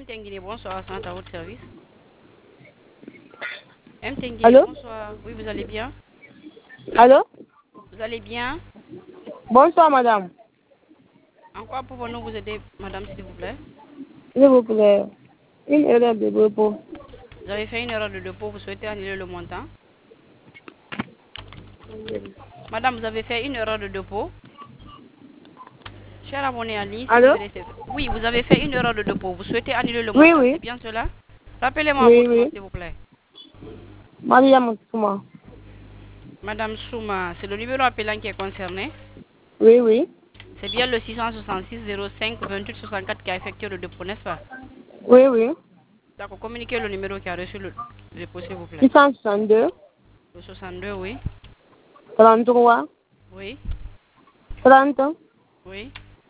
Mtengini, bonsoir, c'est à votre service. Mtengini, Allô? bonsoir. Oui, vous allez bien? Allô? Vous allez bien? Bonsoir, madame. En quoi pouvons-nous vous aider, madame, s'il vous plaît? S'il vous plaît, une erreur de repos. Vous avez fait une erreur de dépôt, vous souhaitez annuler le montant? Madame, vous avez fait une erreur de dépôt. Cher abonné en ligne, si vous Allô? restez... Oui, vous avez fait une erreur de dépôt, vous souhaitez annuler le Oui, montant, oui. c'est bien cela? Rappelez-moi Oui, votre nom, oui. s'il vous plaît. Mariam Souma. Madame Souma, c'est le numéro appelant qui est concerné. Oui, oui. C'est bien le 666 05 28 64 qui a effectué le dépôt, n'est-ce pas? Oui, oui. D'accord, communiquez le numéro qui a reçu le dépôt, s'il vous plaît. 662, Le 62, oui. 33, Oui, 30, oui.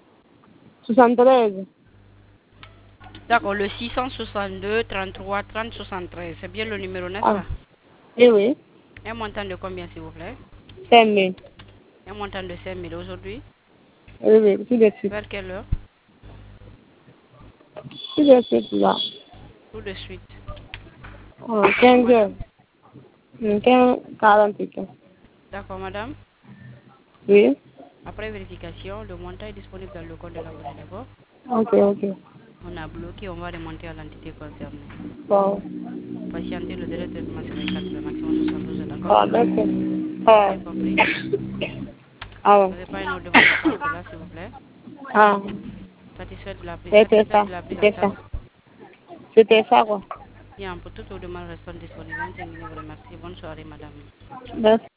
73. D'accord, le 662 33 30 73, c'est bien le numéro, n'est-ce Ah, pas? oui, oui. Un montant de combien, s'il vous plaît? 5 000. Un montant de 5 000 aujourd'hui. Oui, oui. Tout de suite. Vers quelle heure? Tout de suite, là. Tout de suite. 15 D'accord, heures. madame. 15, 48. D'accord, madame. Oui. Après vérification, le montant est disponible dans le compte de l'abonné, d'accord? Ok, ok. On a bloqué, on va remonter à l'entité concernée. Bon. Patientez, le délai de traitement c'est 24 heures, maximum 72 heures, d'accord? Ah, d'accord. Vous Ah, avez compris? ah, Vous n'avez pas une autre demande à part cela, s'il vous plaît? ah. C'était Satisfait ça. de la prise en C'était ça. charge? C'était ça, quoi. Bien, pour toutes vos demandes restant disponibles. On vous remercie. Bonne soirée, madame. Merci.